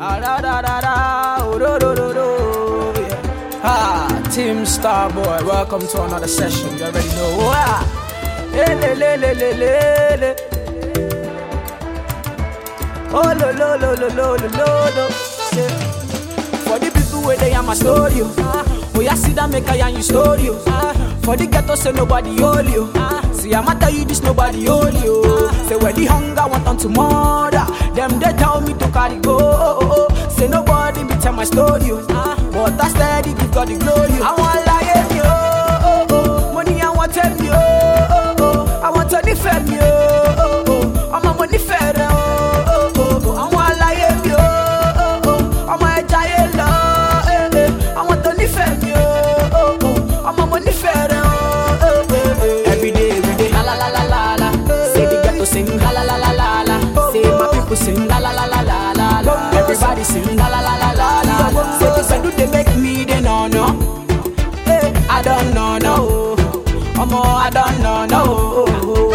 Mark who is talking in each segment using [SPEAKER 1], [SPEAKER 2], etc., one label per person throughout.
[SPEAKER 1] Ah, da, da, da, da, oh, do, do, do, do, yeah. Ah, Team Starboy, welcome to another session. You already know. Ah, le, le, le, le, le, le, le. Oh, lo, lo, lo, lo, lo, lo, lo, lo. Yeah. For the people where they are my story, oh, yeah, see that make I and you story, for the ghetto say nobody hold you. See, I'ma tell you this, nobody hold you. Say where the hunger want on to murder, them they tell me to carry go. Say nobody be tell my story, but I steady give God the glory. I want like you, money I want tell you, I want to defend you, I'm a money fair. I want like you, I'm a giant love, I want to defend you, I'm a money fair. Sing la la la la la la. Say my people sing la la la la la la la. Everybody sing la la la la la la. Say this I do they make me they no. Hey, I don't know no. I don't know no.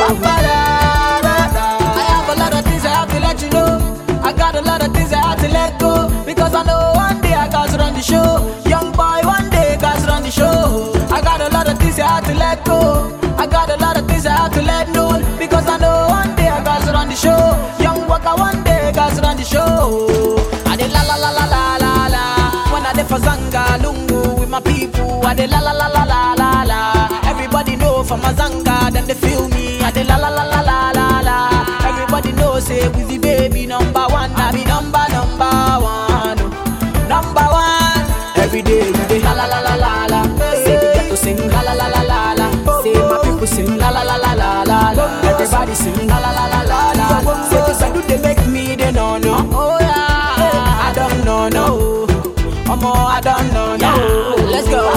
[SPEAKER 1] I have a lot of things I have to let you know. I got a lot of things I have to let go, because I know one day I got to run the show. Young boy, one day got to run the show. I got a lot of things I have to let go. I got a lot of things I have to let know, because I know one day I got to run the show. Young worker, one day got to run the show. I did la la la la la la la. When I did for Zanga Lungu with my people, I did la la la la la la la. Everybody know from my Zanga, then they feel me. I did la la la la la la la. Everybody know say Wizzy baby number one. I be number one, number one. Every day la la la la la la. Say the ghetto sing la la la la la la. Say my people sing la la la la la la la. Everybody sing la la la la la la. Say this I do they make me they no. Oh yeah, I don't know no. I don't know no. Let's go.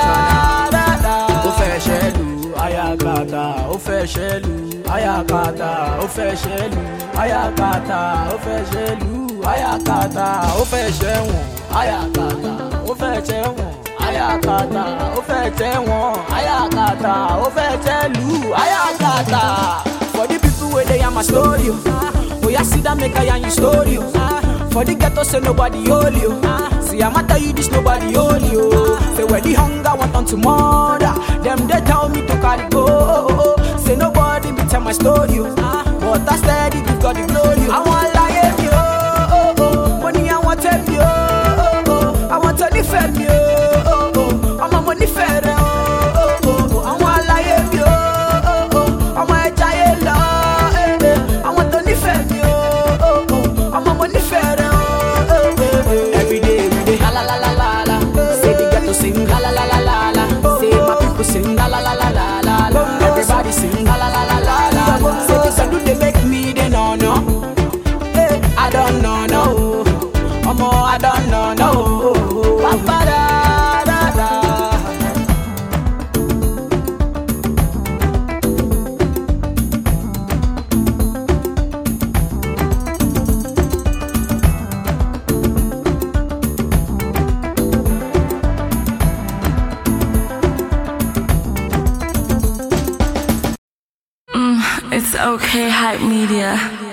[SPEAKER 1] Ó fẹ́ ṣẹlù ayakata, ó fẹ́ ṣẹlù ayakata, ó fẹ́ ṣẹlù ayakata, ó fẹ́ ṣẹlù ayakata, ó fẹ́ ṣẹ̀wọ̀n ayakata, ó fẹ́ ṣẹ̀wọ̀n ayakata, ó fẹ́ ṣẹ̀wọ̀n ayakata, ó fẹ́ ṣẹlù ayakata. For the people where they are my story, oh yeah, see that make I and you story. For the ghetto say nobody hold you. See, I'ma tell you this, nobody hold you. Say where the hunger want on to murder, them they tell me to carry go. Say nobody be tell my story, but I steady give God the glory. I want like you, money I want tell you, I want to defend you, I'm a money fair. I want like you, I'm a giant love, I want to defend you, I'm a money fair. Sing la la la la la la. Say my people sing la la la la la la la. Everybody sing la la la la la la. Say this I do they make me they no. Hey, I don't know no. I don't know no. Ba da da da.
[SPEAKER 2] It's okay, Hype Media.